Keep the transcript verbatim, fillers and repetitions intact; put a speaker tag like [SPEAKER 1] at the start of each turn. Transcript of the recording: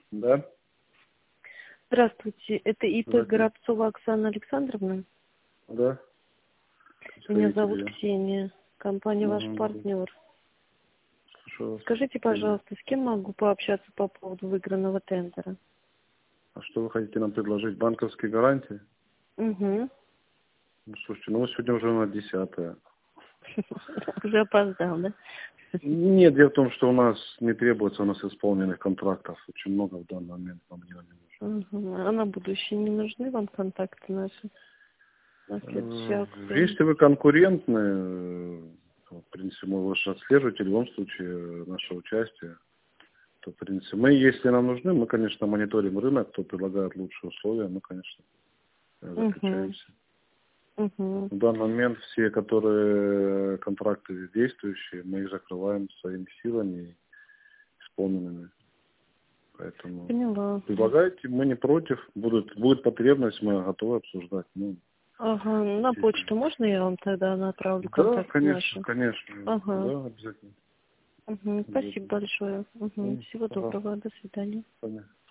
[SPEAKER 1] Да?
[SPEAKER 2] Здравствуйте, это ИП
[SPEAKER 1] Здравствуйте.
[SPEAKER 2] Горобцова Оксана Александровна.
[SPEAKER 1] Да?
[SPEAKER 2] Меня
[SPEAKER 1] Представитель
[SPEAKER 2] зовут
[SPEAKER 1] я.
[SPEAKER 2] Ксения, компания «Ваш
[SPEAKER 1] Угу, да.
[SPEAKER 2] партнер».
[SPEAKER 1] Слушаю вас.
[SPEAKER 2] Скажите,
[SPEAKER 1] Ксения.
[SPEAKER 2] пожалуйста, с кем могу пообщаться по поводу выигранного тендера?
[SPEAKER 1] А что вы хотите нам предложить? Банковские гарантии?
[SPEAKER 2] Угу.
[SPEAKER 1] Ну, слушайте, ну вы сегодня уже на десятое.
[SPEAKER 2] Уже опоздал, да?
[SPEAKER 1] Нет, дело в том, что у нас не требуется у нас исполненных контрактов. Очень много в данный момент нам не нужно.
[SPEAKER 2] Угу. А на будущее не нужны вам контакты наши на следующую
[SPEAKER 1] Э,
[SPEAKER 2] акцию?
[SPEAKER 1] Если вы конкурентны, э, в принципе, мы вас отслеживаете в любом случае э, наше участие. То, в принципе, мы, если нам нужны, мы, конечно, мониторим рынок, кто предлагает лучшие условия, мы, конечно, э,
[SPEAKER 2] Угу.
[SPEAKER 1] заключаемся.
[SPEAKER 2] Угу.
[SPEAKER 1] В данный момент все, которые контракты действующие, мы их закрываем своими силами и исполненными. Поэтому
[SPEAKER 2] Поняла.
[SPEAKER 1] предлагайте, мы не против. Будут, будет потребность, мы готовы обсуждать. Ну,
[SPEAKER 2] Ага, на
[SPEAKER 1] естественно.
[SPEAKER 2] почту можно я вам тогда направлю
[SPEAKER 1] Да,
[SPEAKER 2] контакты
[SPEAKER 1] конечно,
[SPEAKER 2] наши?
[SPEAKER 1] конечно.
[SPEAKER 2] Ага.
[SPEAKER 1] Да, обязательно.
[SPEAKER 2] Угу. Спасибо
[SPEAKER 1] Обязательно.
[SPEAKER 2] большое. Угу.
[SPEAKER 1] Ну,
[SPEAKER 2] Всего
[SPEAKER 1] пожалуйста.
[SPEAKER 2] доброго. До свидания.
[SPEAKER 1] Понятно.